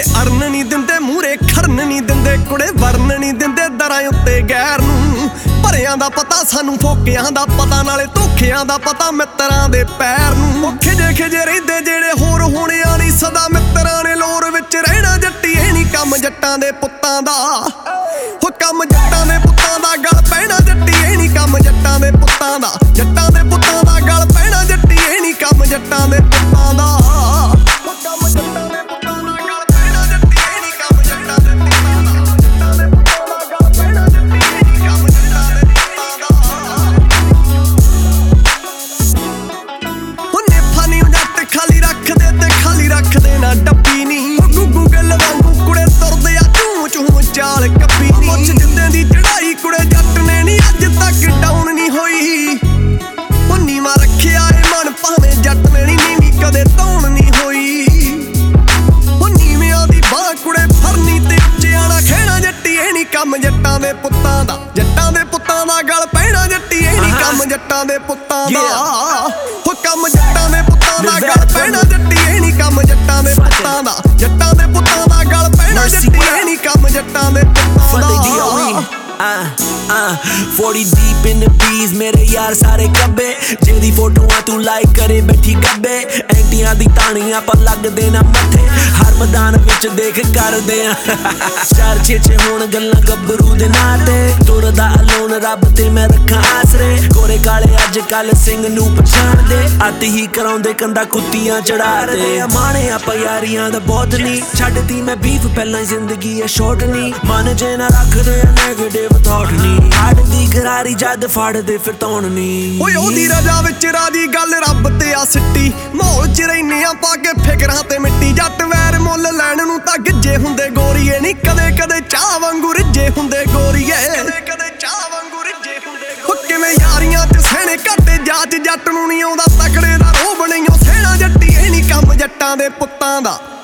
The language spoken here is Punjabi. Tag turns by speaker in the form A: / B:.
A: ਅਰਨ ਨਹੀਂ ਦਿੰਦੇ ਮੂਰੇ ਖੜਨ ਨਹੀਂ ਦਿੰਦੇ ਕੁੜੇ ਵਰਨ ਨਹੀਂ ਦਿੰਦੇ ਦਰਾਂ ਉੱਤੇ ਗੈਰ ਨੂੰ ਭਰਿਆਂ ਦਾ ਪਤਾ ਸਾਨੂੰ ਫੋਕਿਆਂ ਦਾ ਪਤਾ ਨਾਲੇ ਧੋਖਿਆਂ ਦਾ ਪਤਾ ਮਿੱਤਰਾਂ ਦੇ ਪੈਰ ਨੂੰ ਖਿਜੇ ਰਹਿੰਦੇ ਜਿਹੜੇ ਹੋਰ ਹੋਣਿਆਂ ਨਹੀਂ ਸਦਾ ਮਿੱਤਰਾਂ ਨੇ ਲੋਰ ਵਿੱਚ ਰਹਿਣਾ ਜੱਟੀ ਇਹ ਨਹੀਂ ਕੰਮ ਜੱਟਾਂ ਦੇ ਪੁੱਤਾਂ ਦਾ ਹੋ ਕੰਮ ਜੱਟਾਂ ਦੇ ਪੁੱਤਾਂ ਦਾ ਗਲ ਪੈਣਾ ਜੱਟੀ ਇਹ ਨਹੀਂ ਕੰਮ ਜੱਟਾਂ ਦੇ ਪੁੱਤਾਂ ਦਾ ਜੱਟਾਂ ਦੇ ਪੁੱਤਾਂ ਦਾ ਗਲ ਪੈਣਾ ਜੱਟੀ ਇਹ ਨਹੀਂ ਕੰਮ ਜੱਟਾਂ ਦੇ ਪੁੱਤਾਂ ਦਾ ਕੰਮ ਜੱਟਾਂ ਦੇ ਪੁੱਤਾਂ ਦਾ ਗਲ ਪੈਣਾ ਜੱਟੀ ਇਹ ਨਹੀਂ ਕੰਮ ਜੱਟਾਂ ਦੇ ਪੁੱਤਾਂ ਦਾ ਜੱਟਾਂ ਦੇ ਪੁੱਤਾਂ ਦਾ ਗਲ ਪੈਣਾ ਜੱਟੀ ਇਹ ਨਹੀਂ ਕੰਮ ਜੱਟਾਂ ਦੇ ਪੁੱਤਾਂ ਦਾ ਉਹਨੇ ਫਾਨੀ ਜੱਟ ਖਾਲੀ ਰੱਖਦੇ ਤੇ ਖਾਲੀ ਰੱਖਦੇ ਨਾ ਡੱਬੀ ਨਹੀਂ ਗੁੱਗੂ ਗੱਲ ਵਾਂਗੂ ਕੁੜੇ ਤੁਰਦੇ ਆ ਚੂੰ ਚੂੰ ਚਾਲ ਕੱਪੀ ਨਹੀਂ ਮੁੱਛ ਜਿੰਦੇ ਦੀ ਚੜਾਈ ਕੁੜੇ ਜੱਟ ਨੇ ਨਹੀਂ ਅੱਜ ਤੱਕ ਡਾਊਨ ਨਹੀਂ ਹੋਈ ਉਹ ਨੀਵਾਂ ਰੱਖਿਆ ਏ ਮਨ ਭਾਵੇਂ ਜੱਟ ਨੇ ਨਹੀਂ ਨੀਵੀਂ ਕਦੇ ਧੌਣ ਨਹੀਂ ਹੋਈ ਉਹ ਨੀਵਿਆਂ ਦੀ ਬਾਹ ਕੁੜੇ ਫਰਨੀ ਤੇ ਉੱਚਿਆਂ ਦਾ ਖਹਿਣਾ ਜੱਟੀ ਇਹ ਨਹੀਂ ਕੰਮ ਜੱਟਾਂ ਦੇ ਪੁੱਤਾਂ ਦਾ ਜੱਟਾਂ ਦੇ ਪੁੱਤਾਂ ਦਾ ਗਲ ਪੈਣਾ ਜੱਟੀ ਇਹ ਨਹੀਂ ਕੰਮ ਜੱਟਾਂ ਦੇ ਪੁੱਤਾਂ ਦਾ ਉਹ ਕੰਮ ਜੱਟਾਂ ਦੇ ਪੁੱਤਾਂ ਦਾ ਗਲ ਪੈਣਾ ਜੱਟੀ ਇਹ ਨਹੀਂ ਕੰਮ ਜੱਟਾਂ ਦੇ ਪੁੱਤਾਂ ਦਾ ਜੱਟਾਂ ਦੇ ਪੁੱਤਾਂ ਦਾ ਗਲ ਪੈਣਾ ਜੱਟੀ ਇਹ ਨਹੀਂ ਕੰਮ ਜੱਟਾਂ ਦੇ ਪੁੱਤਾਂ ਦਾ
B: 40 deep in the bees मेरे यार सारे कब्बे जेदी फोटोआं तू लाइक करे बैठी कब्बे एंटियां दी तानियां पर लगदे ना मत्थे हर मैदान विच देख करदे चार छे होण गल्लां गब्बरू दे नां ते तुरदा अलोन रब ते मैं रखां आसरे गोरे काले अज कल सिंह नू पछाण दे अत ही कराउंदे कंदा कुत्तियां चढ़ा दे माणे आपां यारियां दा बहुत नी छड्डदी मैं बीफ पहलां जिंदगी है शॉर्ट नी मन जे ना रखदे नेगेटिव थॉट नी हटदी गरारी जद फड़दे फिर तौण नी
A: ਓਏ ਉਹਦੀ ਰਜਾ ਵਿੱਚ ਰਾਜੀ ਗੱਲ ਰੱਬ ਤੇ ਆ ਸਿੱਟੀ ਮਾਹੌਲ ਚ ਰਹਿਨੇ ਆ ਪਾ ਕੇ ਫਿਕਰਾਂ ਤੇ ਮਿੱਟੀ ਜੱਟ ਵੈਰ ਮੁੱਲ ਲੈਣ ਨੂੰ ਤਾਂ ਗਿੱਜੇ ਹੁੰਦੇ ਗੋਰੀਏ ਨਹੀਂ ਕਦੇ ਕਦੇ ਚਾਹ ਵਾਂਗੂ ਰਿੱਜੇ ਹੁੰਦੇ ਗੋਰੀਏ ਕਦੇ ਕਦੇ ਚਾਹ ਵਾਂਗੂ ਰਿੱਜੇ ਹੁੰਦੇ ਹੋ ਕਿਵੇਂ ਯਾਰੀਆਂ ਤੇ ਸਹਿਣੇ ਘਾਟੇ ਜਾਚ ਜੱਟ ਨੂੰ ਨਹੀਂ ਆਉਂਦਾ ਤਕੜੇ ਦਾ ਰੋਹ ਬਣਿਓ ਸਹਿਣਾ ਜੱਟੀ ਇਹ ਨਹੀਂ ਕੰਮ ਜੱਟਾਂ ਦੇ ਪੁੱਤਾਂ ਦਾ